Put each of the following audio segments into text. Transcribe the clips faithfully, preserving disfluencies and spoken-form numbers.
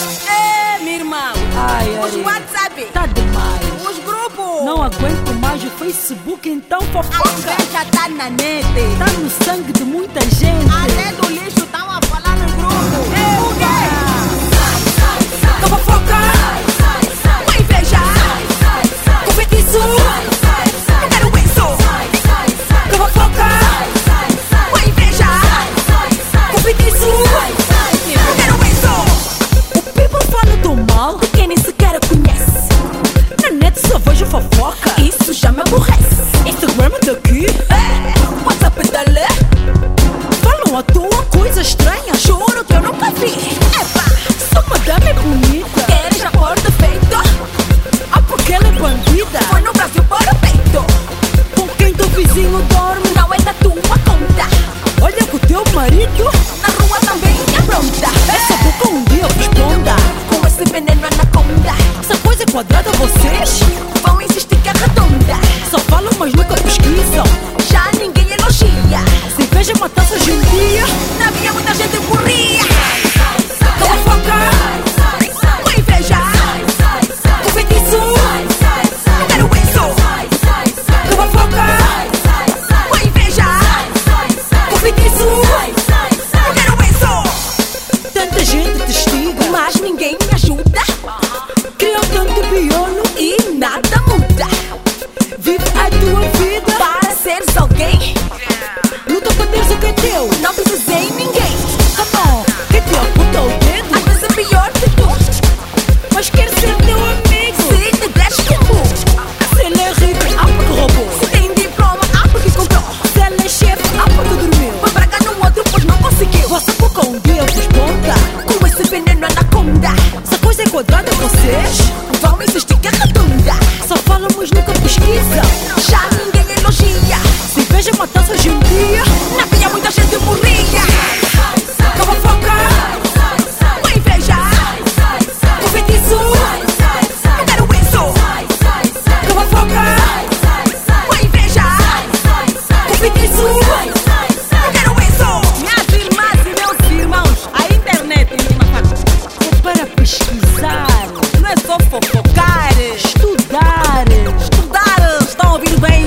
É, meu irmão. Ai, Os ai, WhatsApp. tá demais. Os grupos. Não aguento mais o Facebook, então A fofoca. inveja tá na net. Tá no sangue de muita gente. Até do lixo estão a falar no grupo. É O o quê? quê? Com fofoca. Com inveja. Com feitiço. Eu quero isso. Com fofoca. Com inveja. Com feitiço. Eu quero isso. O people fala do mal De quem nem sequer conhece. na net, só vejo fofoca. Isso já me aborrece. Instagram daqui, É, WhatsApp dali. falam à toa coisas estranhas. Juro que eu nunca vi. Epa, Sua madame é bonita. queres já por defeito? Ah, porque ela é bandida. Foi no Brasil por o peito. Com quem teu vizinho dorme. Não é da tua conta. Olha com o teu marido. Na rua também é pronta. Essa boca um dia responda. Com esse veneno anaconda. Essa coisa é quadrada, vocês Vão insistir que é redonda. só falam, mas nunca pesquisam. Já ninguém elogia. Se veja uma taça de um dia. Na via muita gente morria. Com fofoca. Com inveja. Com feitiço. Eu quero isso. Com fofoca. Com inveja. Com feitiço. Eu quero isso. Tanta gente testiga. Mas ninguém me ajuda. Criam tanto piano. E nada muda. Vive a tua vida. Para seres alguém, Luta pra teres o que é teu. não precisei ninguém. Come on, que te aponta o dedo. Às vezes é pior que tu. Mas quer ser teu amigo. Se te des como. Se ele é rico, ah, porque roubou. Se tem diploma, ah, porque comprou. Se ele é chefe, ah, porque dormiu. Foi pra cá no outro, pois não conseguiu. Vossa boca um dia responda. Com esse veneno anaconda. Essa coisa é quadrada, vocês Vão insistir que é redonda. só falam, mas nunca pesquisam. Já ninguém elogia. Se veja uma taça de um dia. Na via muita gente morria. Com fofoca. Com inveja. Com feitiço. Eu quero isso. Com fofoca. Com inveja. Com feitiço. Eu quero isso. Minhas irmãs e meus irmãos, a internet É para pesquisar, não é só fofocar. estudar. Estudar, estão ouvindo bem?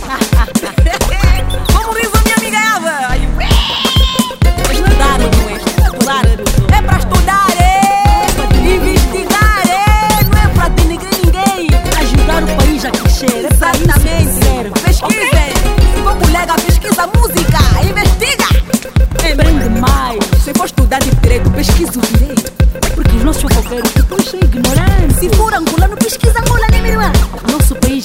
Como diz a minha amiga Eva. Aí, estudar não é estudar. É pra estudar, é investigar, é. Não é pra denegrir ninguém. Ajudar o país a crescer. É para isso que Exatamente. serve. Pesquisem. Se for colega, pesquisa música, investiga. Aprende mais. Se for estudar de direito, pesquisa o direito. Porque os nossos fofoqueiros depois são ignorantes. Se for angolano, pesquisa angolano, né, minha irmã? Nosso país